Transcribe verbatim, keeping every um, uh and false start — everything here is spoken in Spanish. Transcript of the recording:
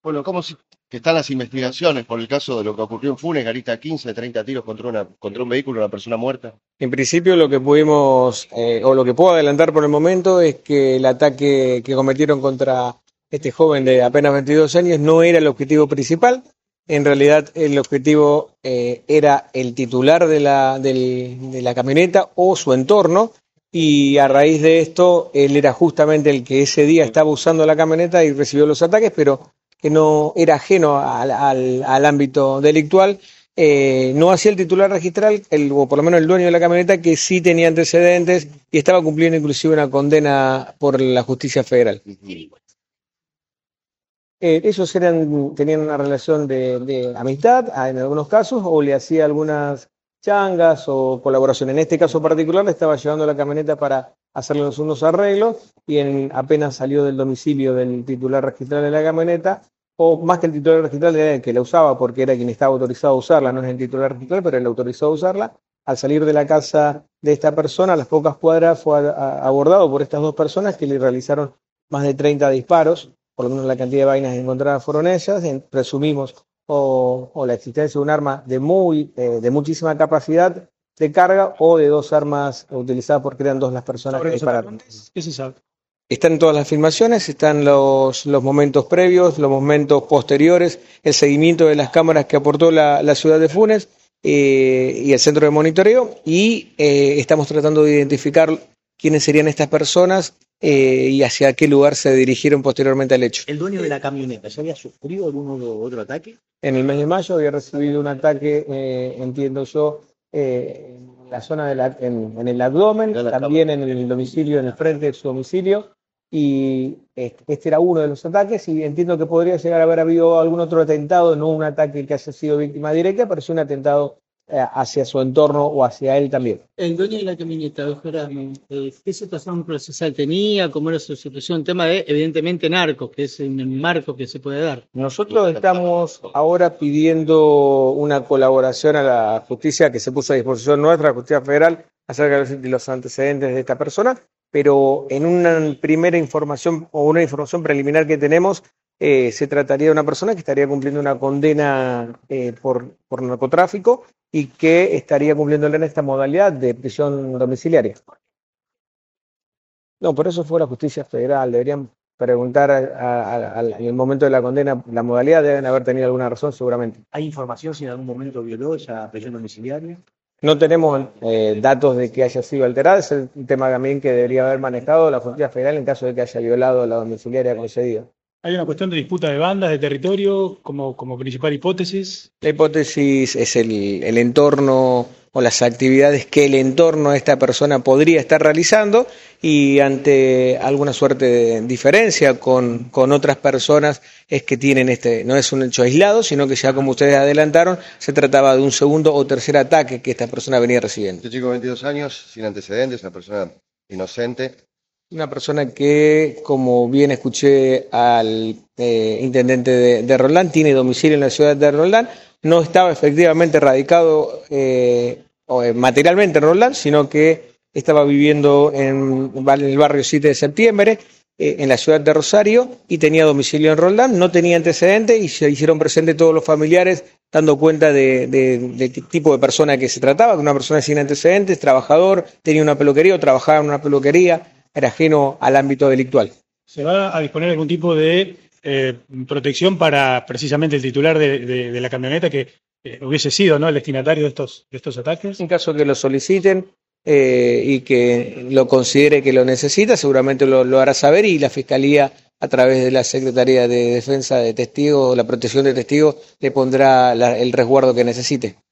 Bueno, ¿cómo si- que están las investigaciones por el caso de lo que ocurrió en Funes, Garita quince, treinta tiros contra, una, contra un vehículo, una persona muerta? En principio lo que pudimos, eh, o lo que puedo adelantar por el momento, es que el ataque que cometieron contra este joven de apenas veintidós años no era el objetivo principal. En realidad el objetivo eh, era el titular de la, del- de la camioneta o su entorno, y a raíz de esto él era justamente el que ese día estaba usando la camioneta y recibió los ataques, pero que no era ajeno al, al- al ámbito delictual. Eh, no hacía el titular registral, el, o por lo menos el dueño de la camioneta, que sí tenía antecedentes y estaba cumpliendo inclusive una condena por la justicia federal. Eh, ellos eran, tenían una relación de, de amistad, ah, en algunos casos, o le hacía algunas changas o colaboración. En este caso particular, le estaba llevando la camioneta para hacerle los unos arreglos, y en, apenas salió del domicilio del titular registral de la camioneta, o más que el titular registral era el que la usaba, porque era quien estaba autorizado a usarla, no es el titular registral, pero él autorizó a usarla. Al salir de la casa de esta persona, a las pocas cuadras fue a- a- abordado por estas dos personas que le realizaron más de treinta disparos. Por lo menos la cantidad de vainas encontradas fueron ellas. En- presumimos o, o la existencia de un arma de, muy, eh, de muchísima capacidad de carga, o de dos armas utilizadas porque eran dos las personas Sobre que los dispararon. atacantes, ¿qué se sabe? Están todas las filmaciones, están los, los momentos previos, los momentos posteriores, el seguimiento de las cámaras que aportó la, la ciudad de Funes, eh, y el centro de monitoreo, y eh, estamos tratando de identificar quiénes serían estas personas, eh, y hacia qué lugar se dirigieron posteriormente al hecho. ¿El dueño de la camioneta ya había sufrido algún otro, otro ataque? En el mes de mayo había recibido un ataque, eh, entiendo yo, eh, en la zona de la, en, en el abdomen, En la también en el domicilio, en el frente de su domicilio, y este, este era uno de los ataques, y entiendo que podría llegar a haber habido algún otro atentado, no un ataque que haya sido víctima directa, pero sí un atentado eh, hacia su entorno o hacia él también. El dueño de la camioneta, doctora, eh, ¿qué situación procesal tenía? ¿Cómo era su situación? Tema de, evidentemente, narcos, que es un marco que se puede dar. Nosotros estamos ahora pidiendo una colaboración a la justicia que se puso a disposición nuestra, la justicia federal, acerca de los antecedentes de esta persona, pero en una primera información o una información preliminar que tenemos, eh, se trataría de una persona que estaría cumpliendo una condena eh, por, por narcotráfico, y que estaría cumpliéndole en esta modalidad de prisión domiciliaria. No, por eso fue la justicia federal. Deberían preguntar a- a- a- al- en el momento de la condena la modalidad, deben haber tenido alguna razón seguramente. ¿Hay información si en algún momento violó esa prisión domiciliaria? No tenemos eh, datos de que haya sido alterada, es el tema también que debería haber manejado la justicia federal en caso de que haya violado la domiciliaria concedida. Hay una cuestión de disputa de bandas, de territorio, como, como principal hipótesis. La hipótesis es el, el entorno o las actividades que el entorno de esta persona podría estar realizando, y ante alguna suerte de diferencia con, con otras personas es que tienen este, no es un hecho aislado, sino que ya, como ustedes adelantaron, se trataba de un segundo o tercer ataque que esta persona venía recibiendo. Este chico de veintidós años, sin antecedentes, una persona inocente. Una persona que, como bien escuché al eh, intendente de, de Roldán, tiene domicilio en la ciudad de Roldán, no estaba efectivamente radicado eh, o, eh, materialmente en Roldán, sino que estaba viviendo en, en el barrio siete de septiembre, eh, en la ciudad de Rosario, y tenía domicilio en Roldán, no tenía antecedentes, y se hicieron presentes todos los familiares dando cuenta de, de, de qué tipo de persona que se trataba, de una persona sin antecedentes, trabajador, tenía una peluquería o trabajaba en una peluquería, era ajeno al ámbito delictual. ¿Se va a disponer algún tipo de eh, protección para precisamente el titular de, de, de la camioneta que eh, hubiese sido, ¿no?, el destinatario de estos, de estos ataques? En caso que lo soliciten eh, y que lo considere que lo necesita, seguramente lo, lo hará saber, y la Fiscalía, a través de la Secretaría de Defensa de Testigos, la protección de testigos, le pondrá la, el resguardo que necesite.